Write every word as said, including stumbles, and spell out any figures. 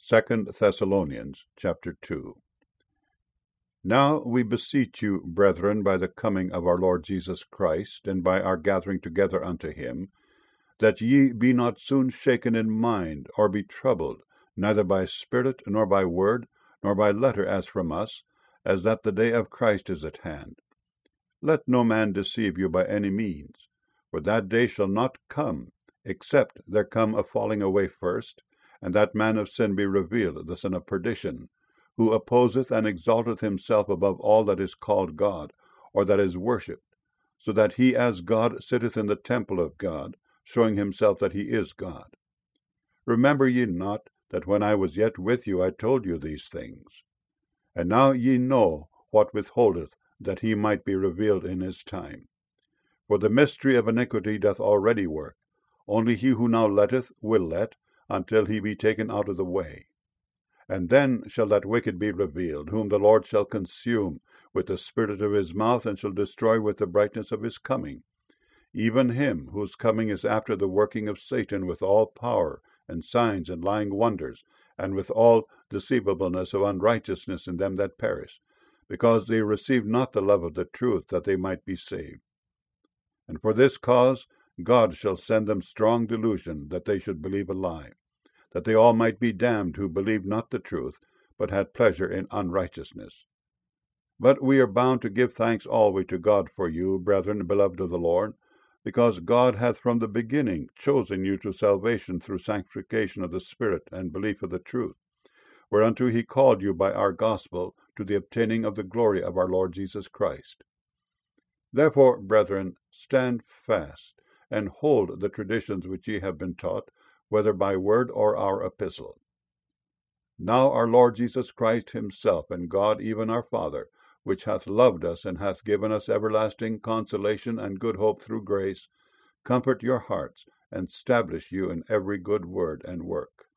Second Thessalonians chapter two. Now we beseech you, brethren, by the coming of our Lord Jesus Christ, and by our gathering together unto him, that ye be not soon shaken in mind, or be troubled, neither by spirit, nor by word, nor by letter as from us, as that the day of Christ is at hand. Let no man deceive you by any means, for that day shall not come, except there come a falling away first, and that man of sin be revealed, the son of perdition, who opposeth and exalteth himself above all that is called God, or that is worshipped, so that he as God sitteth in the temple of God, showing himself that he is God. Remember ye not that when I was yet with you I told you these things? And now ye know what withholdeth, that he might be revealed in his time. For the mystery of iniquity doth already work, only he who now letteth will let, until he be taken out of the way. And then shall that wicked be revealed, whom the Lord shall consume with the spirit of his mouth, and shall destroy with the brightness of his coming, even him whose coming is after the working of Satan with all power, and signs, and lying wonders, and with all deceivableness of unrighteousness in them that perish, because they received not the love of the truth, that they might be saved. And for this cause God shall send them strong delusion, that they should believe a lie, that they all might be damned who believed not the truth, but had pleasure in unrighteousness. But we are bound to give thanks always to God for you, brethren, beloved of the Lord, because God hath from the beginning chosen you to salvation through sanctification of the Spirit and belief of the truth, whereunto he called you by our gospel to the obtaining of the glory of our Lord Jesus Christ. Therefore, brethren, stand fast, and hold the traditions which ye have been taught, whether by word or our epistle. Now our Lord Jesus Christ himself, and God even our Father, which hath loved us and hath given us everlasting consolation and good hope through grace, comfort your hearts, and establish you in every good word and work.